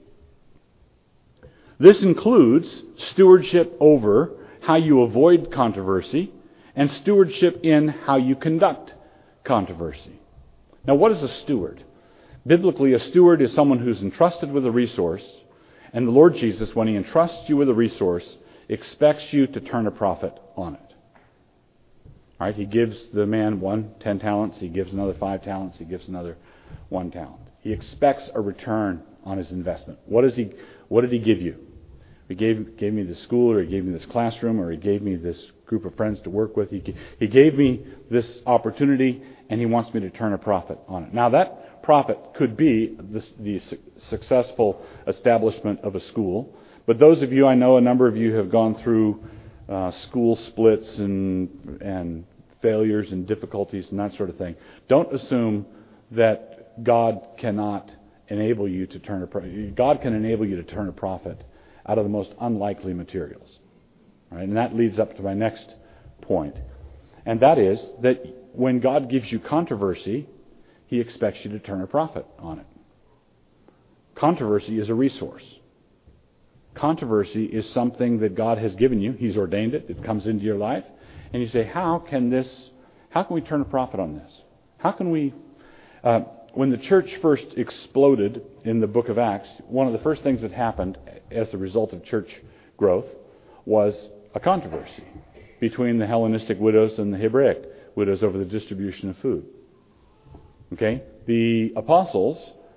This includes stewardship over how you avoid controversy and stewardship in how you conduct controversy. Now, what is a steward? Biblically, a steward is someone who's entrusted with a resource. And the Lord Jesus, when He entrusts you with a resource, expects you to turn a profit on it. All right, He gives the man 10 talents. He gives another 5 talents. He gives another 1 talent. He expects a return on his investment. What did He give you? He gave me this school, or He gave me this classroom, or He gave me this group of friends to work with. He gave me this opportunity, and He wants me to turn a profit on it. Now, that profit could be the successful establishment of a school. But those of you, I know a number of you have gone through school splits and failures and difficulties and that sort of thing. Don't assume that God cannot enable you to turn God can enable you to turn a profit out of the most unlikely materials. Right? And that leads up to my next point. And that is that when God gives you controversy, He expects you to turn a profit on it. Controversy is a resource. Controversy is something that God has given you. He's ordained it. It comes into your life. And you say, how can we turn a profit on this? How can we... when the church first exploded in the book of Acts, one of the first things that happened as a result of church growth was a controversy between the Hellenistic widows and the Hebraic widows over the distribution of food. Okay? The apostles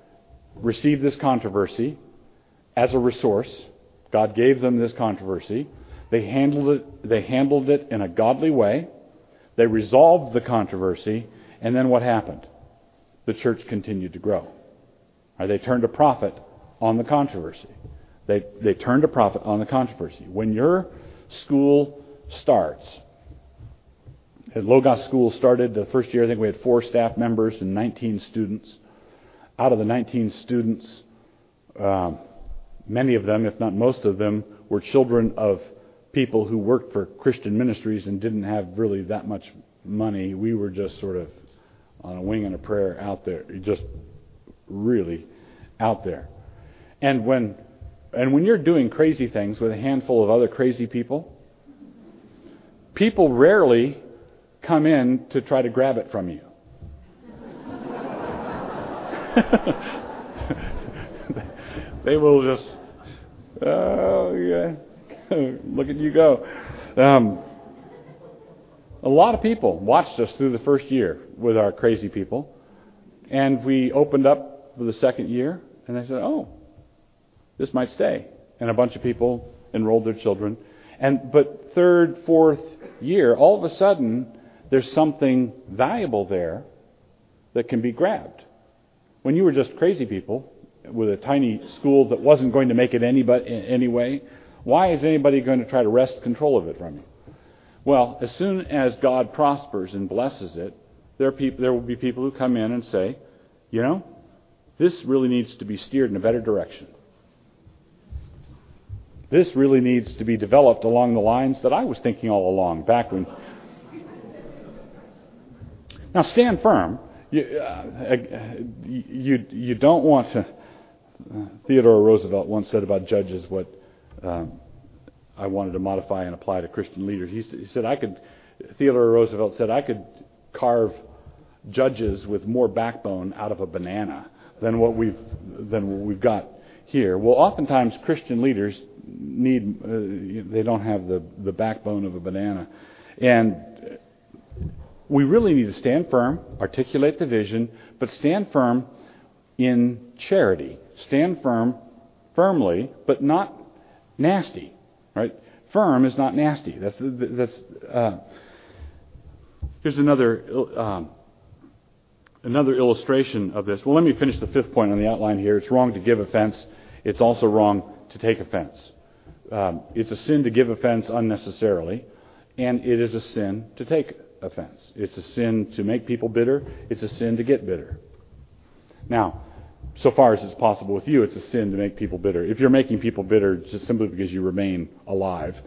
received this controversy as a resource. God gave them this controversy. They handled it in a godly way. They resolved the controversy, and then what happened? The church continued to grow. They turned a profit on the controversy. They turned a profit on the controversy. When your school starts, at Logos School started the first year, I think we had 4 staff members and 19 students. Out of the 19 students, many of them, if not most of them, were children of people who worked for Christian ministries and didn't have really that much money. We were just sort of on a wing and a prayer out there, just really out there. And when you're doing crazy things with a handful of other crazy people rarely come in to try to grab it from you. They will just, oh yeah, look at you go. A lot of people watched us through the first year with our crazy people, and we opened up for the second year, and they said, oh, this might stay. And a bunch of people enrolled their children. But third, fourth year, all of a sudden, there's something valuable there that can be grabbed. When you were just crazy people with a tiny school that wasn't going to make it anyway, why is anybody going to try to wrest control of it from you? Well, as soon as God prospers and blesses it, there will be people who come in and say, you know, this really needs to be steered in a better direction. This really needs to be developed along the lines that I was thinking all along back when. Now, stand firm. You don't want to. Theodore Roosevelt once said about judges what I wanted to modify and apply to Christian leaders. He said Theodore Roosevelt said I could carve judges with more backbone out of a banana than what we've got here. Well, oftentimes Christian leaders they don't have the backbone of a banana, and we really need to stand firm, articulate the vision, but stand firm in charity. Stand firmly, but not nasty. Right? Firm is not nasty. Here's another illustration of this. Well, let me finish the 5th point on the outline here. It's wrong to give offense. It's also wrong to take offense. It's a sin to give offense unnecessarily, and it is a sin to take offense. It's a sin to make people bitter. It's a sin to get bitter. Now, so far as it's possible with you, it's a sin to make people bitter. If you're making people bitter just simply because you remain alive,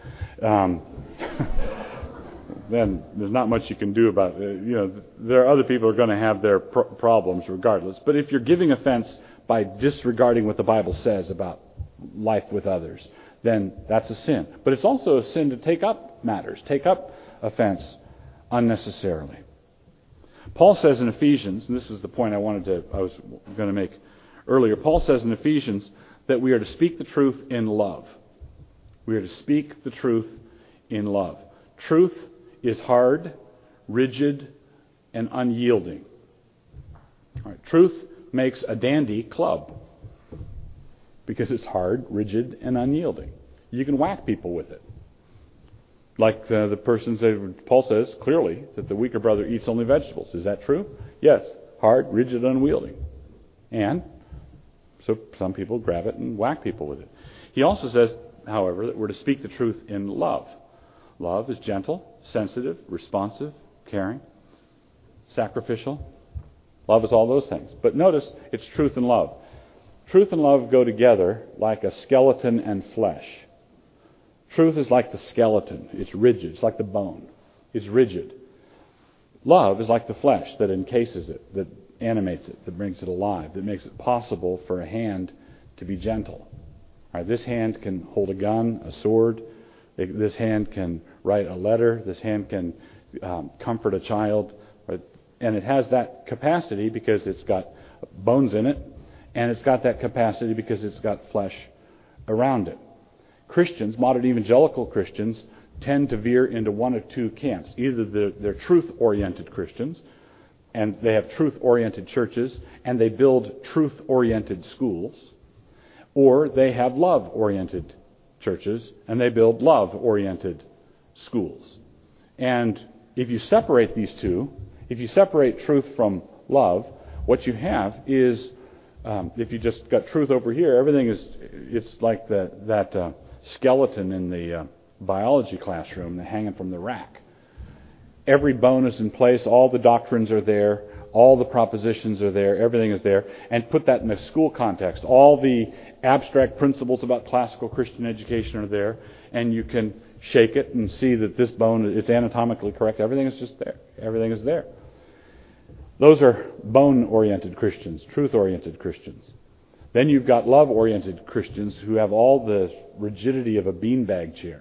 then there's not much you can do about it. There are other people who are going to have their problems regardless. But if you're giving offense by disregarding what the Bible says about life with others, then that's a sin. But it's also a sin to take up matters, take up offense unnecessarily. Paul says in Ephesians, and this is the point I was going to make earlier. Paul says in Ephesians that we are to speak the truth in love. We are to speak the truth in love. Truth is hard, rigid, and unyielding. All right. Truth makes a dandy club because it's hard, rigid, and unyielding. You can whack people with it. Like the person said, Paul says clearly that the weaker brother eats only vegetables. Is that true? Yes. Hard, rigid, unwielding. And so some people grab it and whack people with it. He also says, however, that we're to speak the truth in love. Love is gentle, sensitive, responsive, caring, sacrificial. Love is all those things. But notice it's truth and love. Truth and love go together like a skeleton and flesh. Truth is like the skeleton. It's rigid. It's like the bone. It's rigid. Love is like the flesh that encases it, that animates it, that brings it alive, that makes it possible for a hand to be gentle. All right, this hand can hold a gun, a sword. This hand can write a letter. This hand can comfort a child. Right? And it has that capacity because it's got bones in it, and it's got that capacity because it's got flesh around it. Christians, modern evangelical Christians, tend to veer into one of two camps. Either they're truth-oriented Christians, and they have truth-oriented churches, and they build truth-oriented schools, or they have love-oriented churches, and they build love-oriented schools. And if you separate these two, if you separate truth from love, what you have is, if you just got truth over here, everything is, it's like that skeleton in the biology classroom hanging from the rack. Every bone is in place, all the doctrines are there, all the propositions are there, everything is there. And put that in a school context. All the abstract principles about classical Christian education are there, and you can shake it and see that this bone is anatomically correct. Everything is just there. Everything is there. Those are bone-oriented Christians, truth-oriented Christians. Then you've got love-oriented Christians who have all the rigidity of a beanbag chair.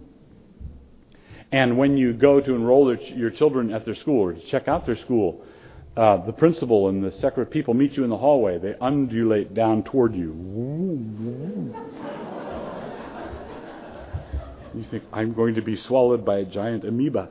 And when you go to enroll your children at their school or to check out their school, the principal and the secretary people meet you in the hallway. They undulate down toward you. You think, I'm going to be swallowed by a giant amoeba.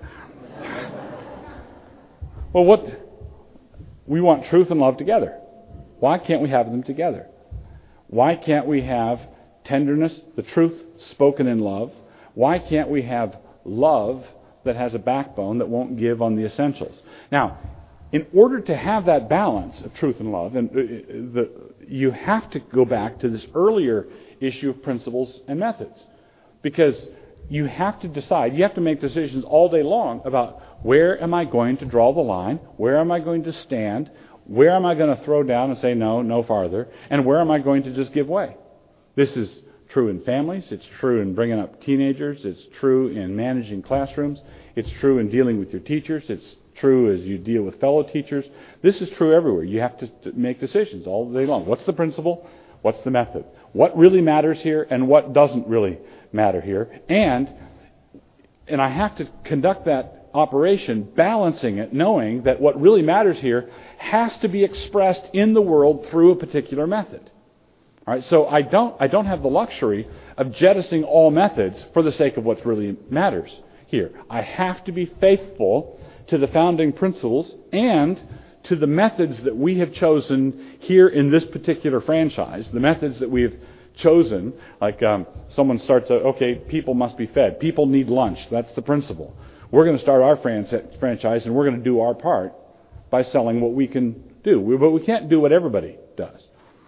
Well, we want truth and love together. Why can't we have them together? Why can't we have tenderness, the truth spoken in love? Why can't we have love that has a backbone that won't give on the essentials? Now, in order to have that balance of truth and love, you have to go back to this earlier issue of principles and methods. Because you have to decide, you have to make decisions all day long about where am I going to draw the line, where am I going to stand, where am I going to throw down and say no farther, and where am I going to just give way. This is true in families, it's true in bringing up teenagers, it's true in managing classrooms, it's true in dealing with your teachers, it's true as you deal with fellow teachers. This is true everywhere. You have to make decisions all day long. What's the principle? What's the method? What really matters here and what doesn't really matter here? And I have to conduct that operation, balancing it, knowing that what really matters here has to be expressed in the world through a particular method. All right, so I don't have the luxury of jettisoning all methods for the sake of what really matters here. I have to be faithful to the founding principles and to the methods that we have chosen here in this particular franchise, the methods that we have chosen, like someone starts, people must be fed. People need lunch. That's the principle. We're going to start our franchise, and we're going to do our part by selling what we can do. But we can't do what everybody does.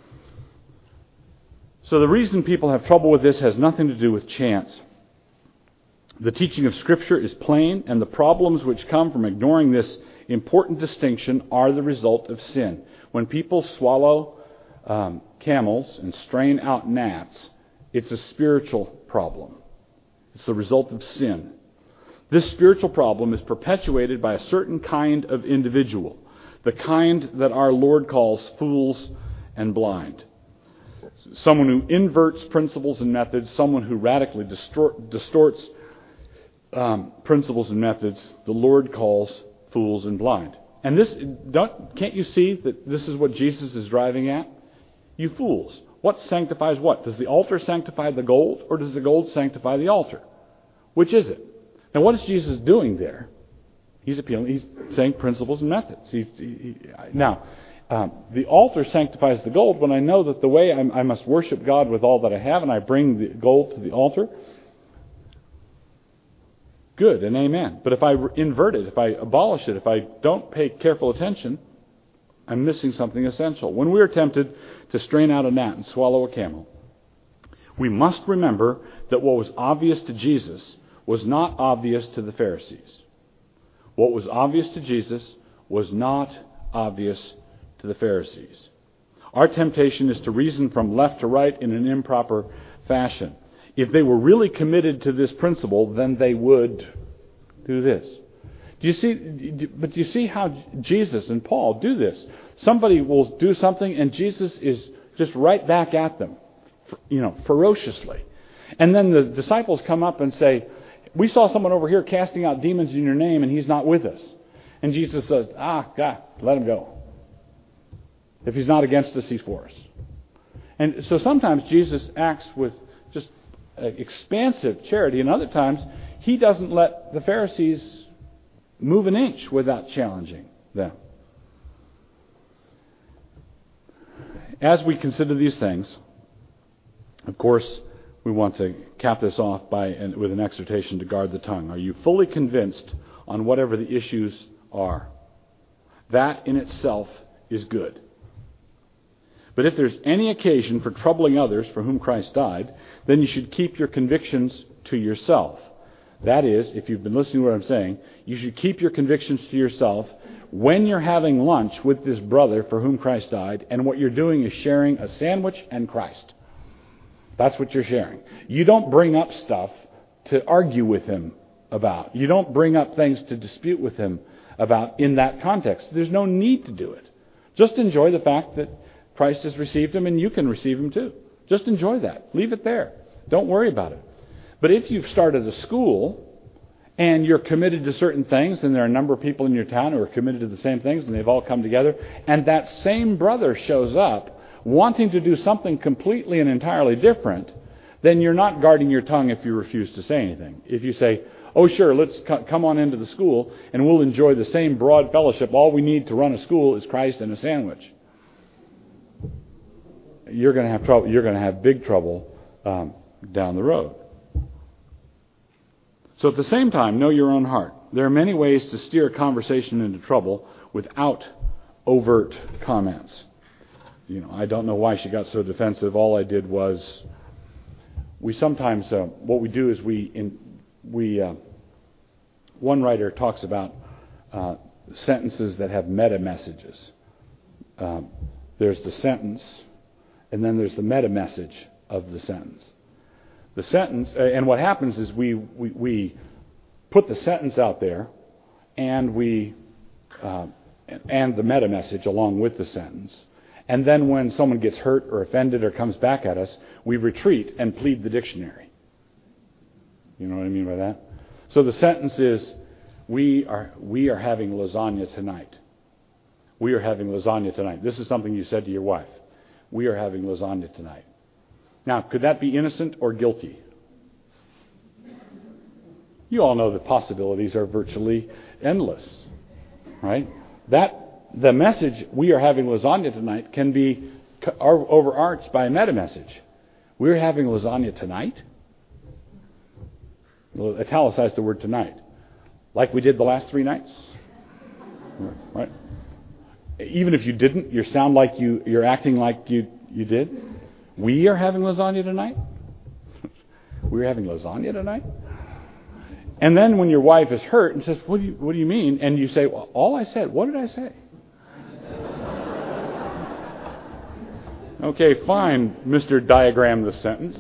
So the reason people have trouble with this has nothing to do with chance. The teaching of Scripture is plain, and the problems which come from ignoring this important distinction are the result of sin. When people swallow camels and strain out gnats, it's a spiritual problem. It's the result of sin. This spiritual problem is perpetuated by a certain kind of individual, the kind that our Lord calls fools and blind. Someone who inverts principles and methods, someone who radically distorts principles and methods, the Lord calls fools and blind. And can't you see that this is what Jesus is driving at? You fools. What sanctifies what? Does the altar sanctify the gold, or does the gold sanctify the altar? Which is it? Now, what is Jesus doing there? He's saying principles and methods. The altar sanctifies the gold when I know that the way I must worship God with all that I have, and I bring the gold to the altar. Good and amen. But if I invert it, if I abolish it, if I don't pay careful attention, I'm missing something essential. When we are tempted to strain out a gnat and swallow a camel, we must remember that what was obvious to Jesus was not obvious to the Pharisees. What was obvious to Jesus was not obvious to the Pharisees. Our temptation is to reason from left to right in an improper fashion. If they were really committed to this principle, then they would do this. Do you see how Jesus and Paul do this? Somebody will do something and Jesus is just right back at them, ferociously. And then the disciples come up and say, we saw someone over here casting out demons in your name and he's not with us. And Jesus says, God, let him go. If he's not against us, he's for us. And so sometimes Jesus acts with just expansive charity, and other times he doesn't let the Pharisees move an inch without challenging them. as we consider these things, of course, we want to cap this off with an exhortation to guard the tongue. Are you fully convinced on whatever the issues are? That in itself is good. But if there's any occasion for troubling others for whom Christ died, then you should keep your convictions to yourself. That is, if you've been listening to what I'm saying, you should keep your convictions to yourself when you're having lunch with this brother for whom Christ died, and what you're doing is sharing a sandwich and Christ. That's what you're sharing. You don't bring up stuff to argue with him about. You don't bring up things to dispute with him about in that context. There's no need to do it. Just enjoy the fact that Christ has received him and you can receive him too. Just enjoy that. Leave it there. Don't worry about it. But if you've started a school and you're committed to certain things, and there are a number of people in your town who are committed to the same things, and they've all come together, and that same brother shows up wanting to do something completely and entirely different, then you're not guarding your tongue if you refuse to say anything. If you say, oh sure, let's come on into the school and we'll enjoy the same broad fellowship. All we need to run a school is Christ and a sandwich. You're going to have trouble. You're going to have big trouble down the road. So at the same time, know your own heart. There are many ways to steer a conversation into trouble without overt comments. I don't know why she got so defensive. All I did was, we sometimes, what we do is one writer talks about sentences that have meta messages. There's the sentence, and then there's the meta message of the sentence. The sentence, and what happens is we put the sentence out there, and and the meta message along with the sentence. And then when someone gets hurt or offended or comes back at us, we retreat and plead the dictionary. You know what I mean by that? So the sentence is, we are having lasagna tonight. We are having lasagna tonight. This is something you said to your wife. We are having lasagna tonight. Now, could that be innocent or guilty? You all know the possibilities are virtually endless, right? The message, we are having lasagna tonight, can be overarched by a meta message. We're having lasagna tonight? We'll italicize the word tonight. Like we did the last 3 nights. Right? Even if you didn't, you sound like you're acting like you did. We are having lasagna tonight? We're having lasagna tonight? And then when your wife is hurt and says, what do you mean? And you say, well, all I said, what did I say? Okay, fine, Mr. Diagram the sentence.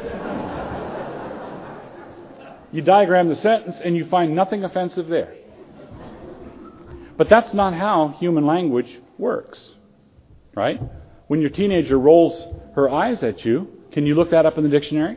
You diagram the sentence and you find nothing offensive there. But that's not how human language works, right? When your teenager rolls her eyes at you, can you look that up in the dictionary?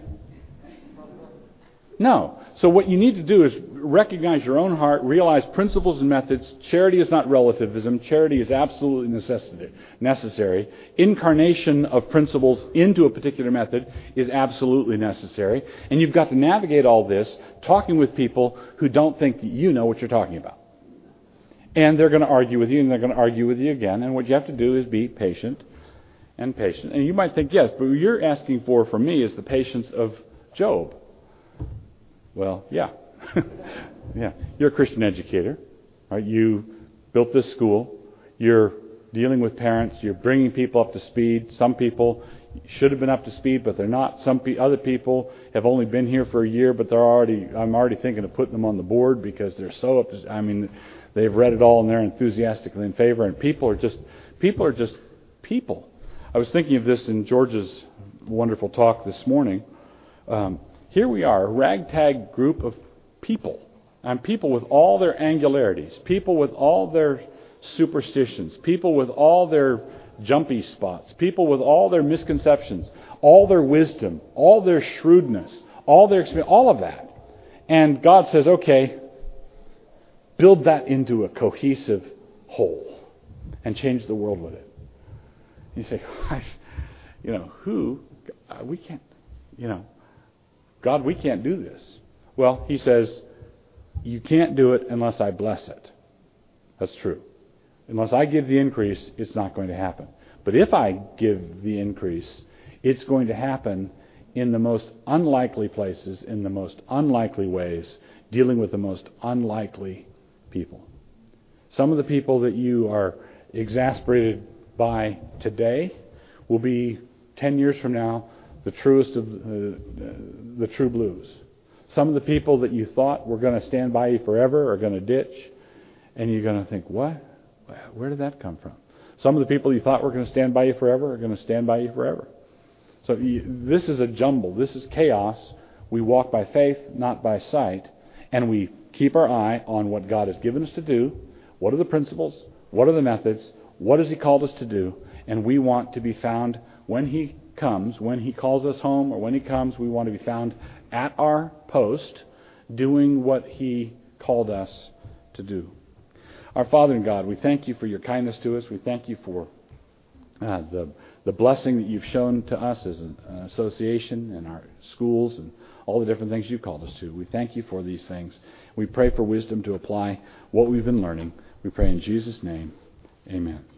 No. So what you need to do is recognize your own heart, realize principles and methods. Charity is not relativism. Charity is absolutely necessary. Incarnation of principles into a particular method is absolutely necessary. And you've got to navigate all this talking with people who don't think that you know what you're talking about. And they're going to argue with you, and they're going to argue with you again. And what you have to do is be patient and patient. And you might think, yes, but what you're asking for from me is the patience of Job. Well, yeah. Yeah. You're a Christian educator, right? You built this school. You're dealing with parents. You're bringing people up to speed. Some people should have been up to speed, but they're not. Other people have only been here for a year, but I'm already thinking of putting them on the board because they're so up to, they've read it all and they're enthusiastically in favor, and people are just people. I was thinking of this in George's wonderful talk this morning. Here we are, a ragtag group of people. And people with all their angularities, people with all their superstitions, people with all their jumpy spots, people with all their misconceptions, all their wisdom, all their shrewdness, all their experience, all of that. And God says, okay, build that into a cohesive whole and change the world with it. You say, we can't, God, we can't do this. Well, he says, you can't do it unless I bless it. That's true. Unless I give the increase, it's not going to happen. But if I give the increase, it's going to happen in the most unlikely places, in the most unlikely ways, dealing with the most unlikely people. Some of the people that you are exasperated by today will be 10 years from now the truest of the true blues. Some of the people that you thought were going to stand by you forever are going to ditch, and you're going to think, what? Where did that come from? Some of the people you thought were going to stand by you forever are going to stand by you forever. So this is a jumble. This is chaos. We walk by faith, not by sight, and we keep our eye on what God has given us to do. What are the principles? What are the methods? What has He called us to do? And we want to be found when He comes, when He calls us home, or when He comes, we want to be found at our post doing what He called us to do. Our Father in God, we thank You for Your kindness to us. We thank You for the blessing that You've shown to us as an association and our schools and all the different things You've called us to. We thank You for these things. We pray for wisdom to apply what we've been learning. We pray in Jesus' name. Amen.